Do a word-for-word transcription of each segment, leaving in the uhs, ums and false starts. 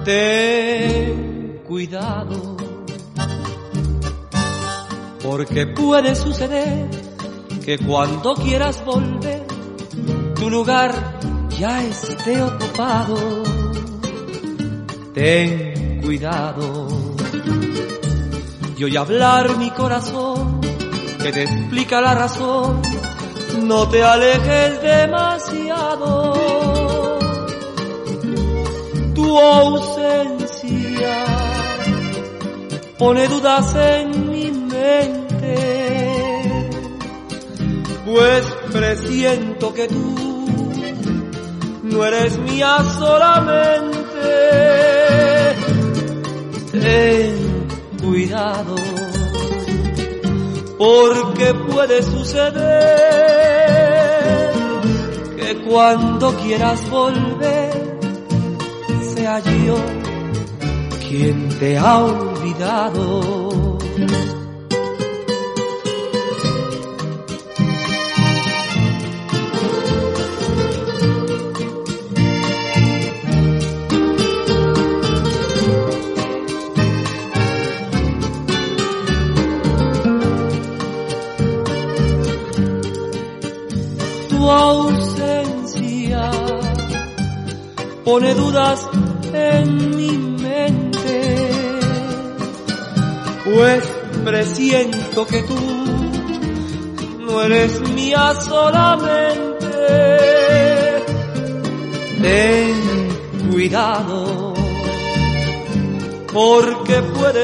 Ten cuidado, porque puede suceder que cuando quieras volver, tu lugar ya esté ocupado. Ten cuidado, y oye hablar mi corazón, que te explica la razón. No te alejes demasiado. Tu ausencia pone dudas en mi mente, pues presiento que tú no eres mía solamente. Ten cuidado, porque puede suceder que cuando quieras volver, sea yo quien te ha olvidado. Tu ausencia pone dudas en mi mente, pues presiento que tú no eres mía solamente. Ten cuidado, porque puede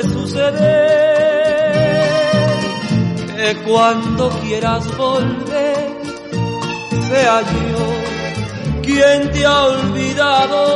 suceder que cuando quieras volver, sea yo quien te ha olvidado.